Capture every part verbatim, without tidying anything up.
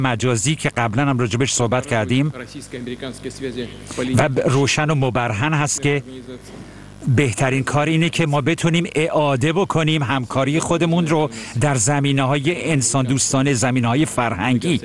مجازی که قبلا هم راجبش صحبت کردیم و روشن و مبرهن هست که بهترین کار اینه که ما بتونیم اعاده بکنیم همکاری خودمون رو در زمینه‌های انسان دوستانه، زمینه‌های فرهنگی.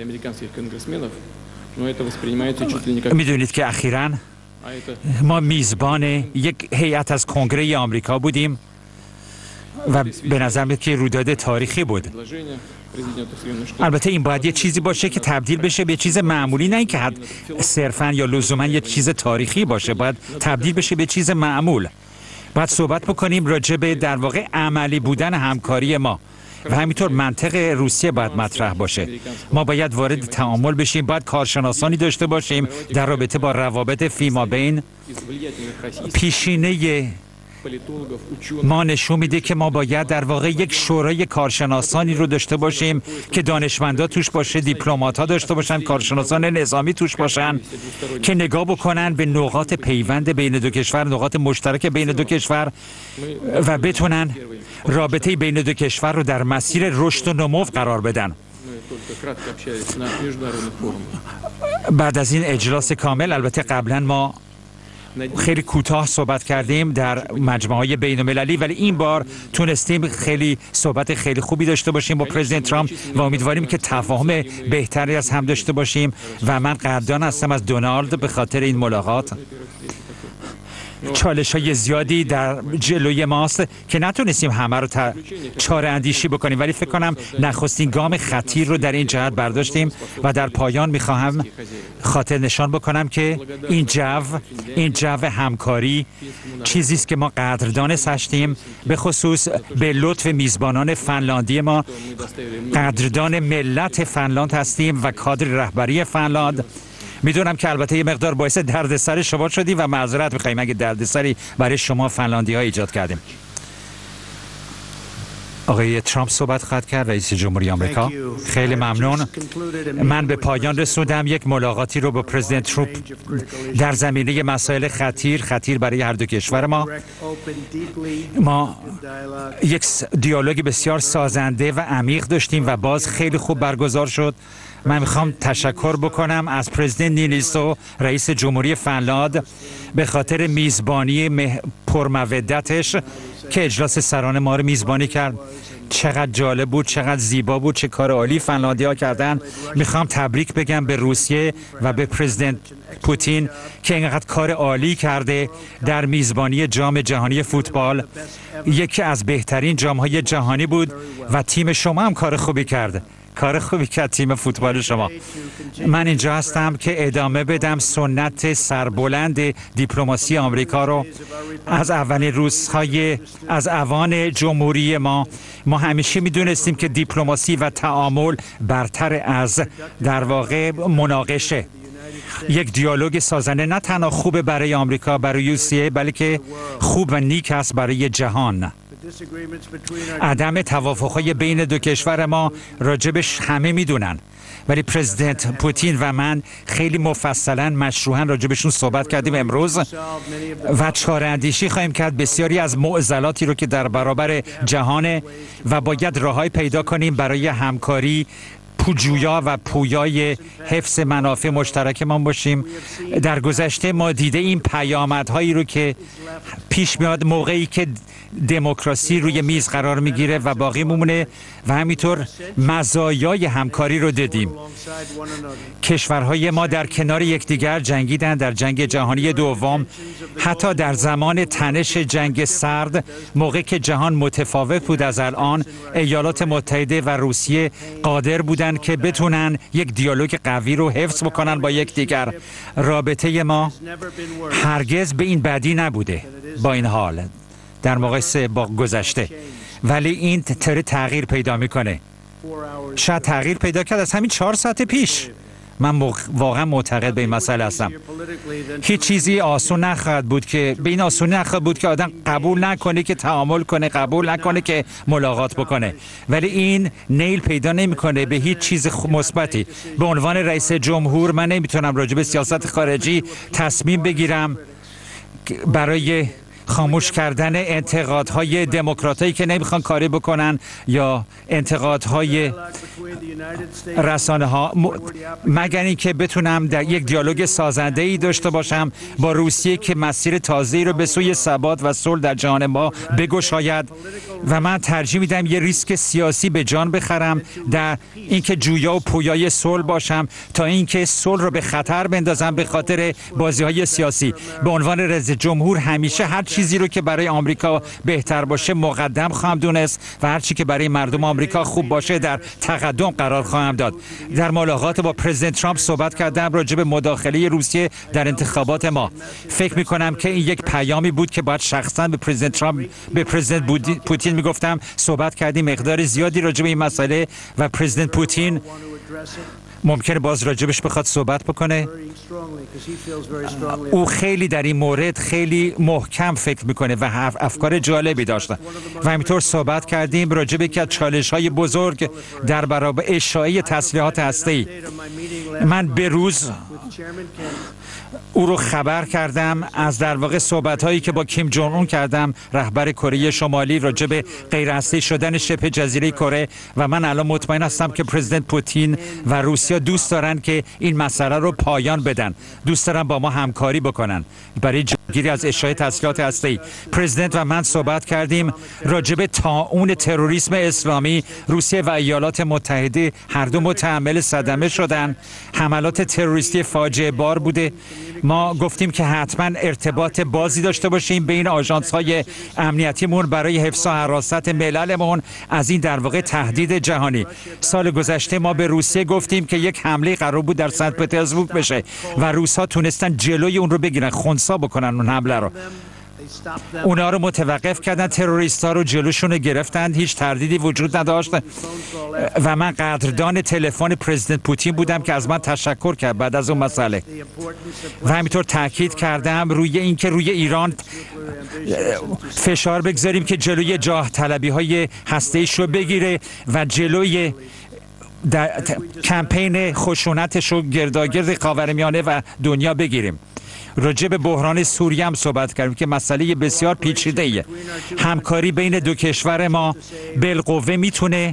میدونید که اخیراً ما میزبان یک هیئت از کنگره آمریکا بودیم و به نظر میاد که رویداد تاریخی بود. البته این باید یه چیزی باشه که تبدیل بشه به چیز معمولی، نه اینکه حد صرفاً یا لزوماً یه چیز تاریخی باشه، باید تبدیل بشه به چیز معمول. باید صحبت بکنیم راجع به در واقع عملی بودن همکاری ما و همینطور منطق روسیه باید مطرح باشه. ما باید وارد تعامل بشیم، باید کارشناسانی داشته باشیم در رابطه با روابط فیمابین. پیشینه ما نشون میده که ما باید در واقع یک شورای کارشناسانی رو داشته باشیم که دانشمندا توش باشه، دیپلمات‌ها داشته باشن، کارشناسان نظامی توش باشن که نگاه بکنن به نقاط پیوند بین دو کشور، نقاط مشترک بین دو کشور و بتونن رابطه بین دو کشور رو در مسیر رشد و نمو قرار بدن. بعد از این اجلاس کامل، البته قبلا ما خیلی کوتاه صحبت کردیم در مجمع‌های بین‌المللی، ولی این بار تونستیم خیلی صحبت خیلی خوبی داشته باشیم با پرزیدنت ترامپ و امیدواریم که تفاهم بهتری از هم داشته باشیم و من قدردان هستم از دونالد به خاطر این ملاقات. چالش های زیادی در جلوی ماست که نتونستیم همه رو چاره اندیشی بکنیم، ولی فکر کنم نخستین گام خطیر رو در این جهت برداشتیم و در پایان میخواهم خاطر نشان بکنم که این جو این جو همکاری چیزی است که ما قدردانش هستیم، به خصوص به لطف میزبانان فنلاندی ما. قدردان ملت فنلاند هستیم و کادر رهبری فنلاند. میدونم که البته یه مقدار باعث دردسر شما شدیم و معذرت می‌خوایم اگه دردسری برای شما فنلاندی‌ها ایجاد کردیم. آقای ترامپ صحبت خواهد کرد، رئیس جمهوری آمریکا. خیلی ممنون. من به پایان رسوندم یک ملاقاتی رو با پرزیدنت ترامپ در زمینه مسائل خطیر خطیر برای هر دو کشور ما. ما یک دیالوگ بسیار سازنده و عمیق داشتیم و باز خیلی خوب برگزار شد. من میخوام تشکر بکنم از پرزیدنت نیینیستو، رئیس جمهوری فنلاند، به خاطر میزبانی پرمودتش که اجلاس سران ما رو میزبانی کرد. چقدر جالب بود، چقدر زیبا بود، چه کار عالی فنلاندی‌ها کردن. میخوام تبریک بگم به روسیه و به پرزیدنت پوتین که اینقدر کار عالی کرده در میزبانی جام جهانی فوتبال. یکی از بهترین جام‌های جهانی بود و تیم شما هم کار خوبی کرد. کار خوبی کرد تیم فوتبال شما. من اینجا هستم که ادامه بدم سنت سربلند دیپلماسی آمریکا رو. از اولین روزهای از اوان جمهوری ما ما همیشه میدونستیم که دیپلماسی و تعامل برتر از در واقع مناقشه. یک دیالوگ سازنده نه تنها خوبه برای آمریکا، برای روسیه، بلکه خوب و نیک است برای جهان. عدم توافق‌های بین دو کشور ما راجبش همه میدونن، ولی پرزیدنت پوتین و من خیلی مفصلا مشروحاً راجبشون صحبت کردیم امروز و چاره اندیشی خواهیم کرد بسیاری از معضلاتی رو که در برابر جهانه و باید راههای پیدا کنیم برای همکاری پوجویا و پویای حفظ منافع مشترک ما باشیم. در گذشته ما دیده این پیامدهایی رو که پیش میاد موقعی که دموکراسی روی میز قرار میگیره و باقی میمونه و همینطور مزایای همکاری رو دیدیم. کشورهای ما در کنار یکدیگر جنگیدن در جنگ جهانی دوم، حتی در زمان تنش جنگ سرد، موقعی که جهان متفاوت بود از الان، ایالات متحده و روسیه قادر بودن که بتونن یک دیالوگ قوی رو حفظ بکنن با یکدیگر. رابطه ما هرگز به این بدی نبوده با این حال در مقایسه با گذشته، ولی این تره تغییر پیدا میکنه. شاید تغییر پیدا کرد از همین چهار ساعت پیش. من واقعا معتقد به این مسئله هستم. هیچ چیزی آسون نخواهد بود که به این آسونی نخواهد بود که آدم قبول نکنه که تعامل کنه، قبول نکنه که ملاقات بکنه، ولی این نیل پیدا نمیکنه به هیچ چیز مثبتی. به عنوان رئیس جمهور من نمیتونم راجع به سیاست خارجی تصمیم بگیرم برای خاموش کردن انتقادهای دموکراتایی که نمیخوان کاری بکنن یا انتقادهای رسانه ها، مگر اینکه بتونم در یک دیالوگ سازنده ای داشته باشم با روسیه که مسیر تازه‌ای رو به سوی ثبات و صلح در جهان ما بگشاید. و من ترجیح میدم یه ریسک سیاسی به جان بخرم در اینکه جویا و پویای صلح باشم تا اینکه صلح رو به خطر بندازم به خاطر بازی‌های سیاسی. به عنوان رئیس جمهور همیشه هر چیزی رو که برای آمریکا بهتر باشه مقدم خواهم دونست و هر چی که برای مردم آمریکا خوب باشه در تقدم قرار خواهم داد. در ملاقات با پرزیدنت ترامپ صحبت کردم راجع به مداخله روسیه در انتخابات ما. فکر می‌کنم که این یک پیامی بود که باید شخصاً به پرزیدنت ترامپ به پرزیدنت پوتین میگفتم. صحبت کردیم مقدار زیادی راجع به این مسئله و پرزیدنت پوتین ممکنه باز راجبش بخواد صحبت بکنه. او خیلی در این مورد خیلی محکم فکر میکنه و افکار جالبی داشته و همینطور صحبت کردیم راجب یکی از چالش‌های بزرگ در برابر اشاعه تسلیحات هسته‌ای. من به روز او رو خبر کردم از در واقع صحبت‌هایی که با کیم جونگ اون کردم، رهبر کره شمالی، راجع به غیر هسته‌ای شدن شبه جزیره کره و من الان مطمئن هستم که پرزیدنت پوتین و روسیه دوست دارن که این مسئله رو پایان بدن. دوست دارن با ما همکاری بکنن برای جلوگیری از اشاعه تسلیحات هسته‌ای. پرزیدنت و من صحبت کردیم راجع به طاعون تروریسم اسلامی. روسیه و ایالات متحده هر دو متحمل صدمه شدن. حملات تروریستی فاجعه بار بوده. ما گفتیم که حتما ارتباط بازی داشته باشیم بین آژانس‌های امنیتیمون برای حفظ و حراست مللمون از این در واقع تهدید جهانی. سال گذشته ما به روسیه گفتیم که یک حمله قرار بود در سنت پترزبورگ بشه و روس‌ها تونستن جلوی اون رو بگیرن، خنثی بکنن اون حمله رو. اونا رو متوقف کردن، تروریست‌ها رو جلوشون رو گرفتن، هیچ تردیدی وجود نداشت و من قدردان تلفن پرزیدنت پوتین بودم که از من تشکر کرد بعد از اون مسئله و همینطور تاکید کردم روی اینکه روی ایران فشار بگذاریم که جلوی جاه طلبی های هسته‌ایش رو بگیره و جلوی در کمپین خشونتش رو گرداگرد خاورمیانه و دنیا بگیریم. راجع به بحران سوریه هم صحبت کردیم که مسئله بسیار پیچیده ایه. همکاری بین دو کشور ما بالقوه میتونه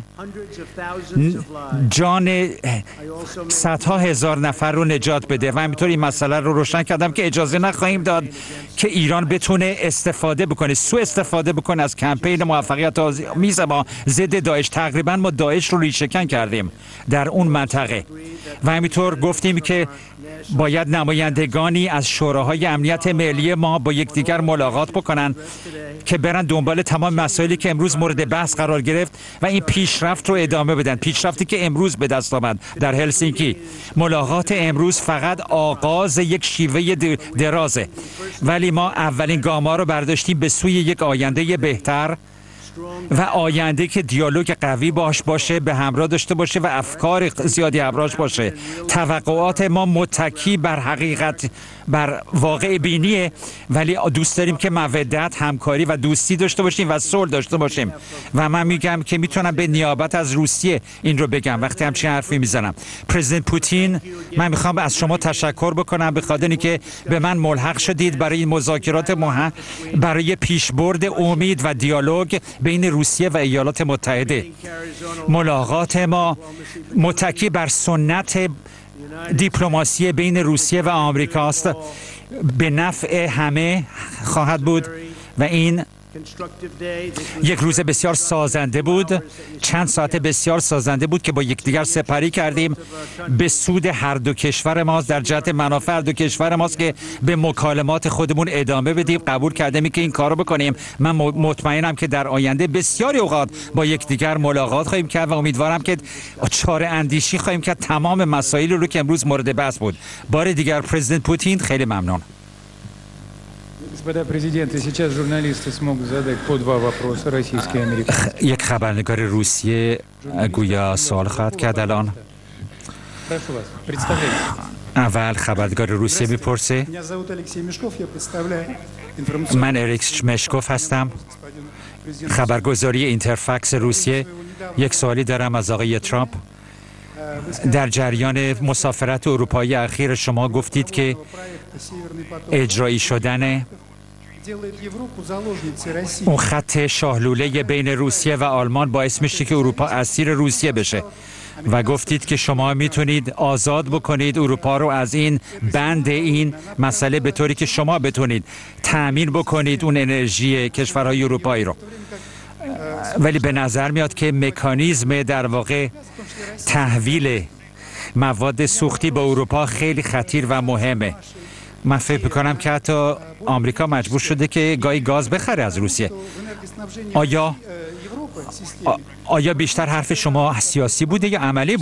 جان صدها هزار نفر رو نجات بده و همینطور این مسئله رو روشن کردم که اجازه نخواهیم داد که ایران بتونه استفاده بکنه، سوء استفاده بکنه از کمپین موفقیت آمیز ما ضد داعش. تقریبا ما داعش رو ریشه‌کن کردیم در اون منطقه و همینطور گفتیم که باید نمایندگانی از شوراهای امنیت ملی ما با یکدیگر ملاقات بکنن که برن دنبال تمام مسائلی که امروز مورد بحث قرار گرفت و این پیشرفت رو ادامه بدن، پیشرفتی که امروز به دست آمد در هلسینکی. ملاقات امروز فقط آغاز یک شیوه درازه، ولی ما اولین گام‌ها رو برداشتیم به سوی یک آینده بهتر و آینده که دیالوگ قوی باش باشه، به همراه داشته باشه و افکار زیادی همراهش باشه. توقعات ما متکی بر حقیقت، بر واقع بینیه، ولی دوست داریم که مودت، همکاری و دوستی داشته باشیم و صلح داشته باشیم و من میگم که میتونم به نیابت از روسیه این رو بگم وقتی همچین حرفی میزنم. پرزیدنت پوتین، من میخوام از شما تشکر بکنم به خاطر اینکه به من ملحق شدید برای این مذاکرات مهم، برای پیشبرد امید و دیالوگ بین روسیه و ایالات متحده. ملاقات ما متکی بر سنت دیپلماسی بین روسیه و آمریکا است، به نفع همه خواهد بود و این یک روز بسیار سازنده بود، چند ساعت بسیار سازنده بود که با یکدیگر سپری کردیم به سود هر دو کشور ماست، در جهت منافع هر دو کشور ماست که به مکالمات خودمون ادامه بدیم. قبول کردیم که این کارو بکنیم. من مطمئنم که در آینده بسیاری اوقات با یکدیگر ملاقات خواهیم کرد و امیدوارم که چاره اندیشی خواهیم کرد تمام مسائل رو که امروز مورد بحث بود. بار دیگر پرزیدنت پوتین، خیلی ممنون. یک خبرنگار روسیه گویا سوال خواهد کرد الان. اول خبرنگار روسیه میپرسه. من اریکس مشکوف هستم، خبرگزاری اینترفکس روسیه. یک سوالی دارم از آقای ترامپ. در جریان مسافرت اروپایی اخیر شما گفتید که اجرایی شدن اون خط شاهلوله بین روسیه و آلمان باعث میشه که اروپا اسیر روسیه بشه و گفتید که شما میتونید آزاد بکنید اروپا رو از این بند این مسئله به طوری که شما بتونید تأمین بکنید اون انرژی کشورهای اروپایی رو. ولی به نظر میاد که مکانیزم در واقع تحویل مواد سوختی به اروپا خیلی خطیر و مهمه. من فکر میکنم که حتی آمریکا مجبور شده که گاهی گاز بخره از روسیه. آیا آیا بیشتر حرف شما سیاسی بوده یا عملی؟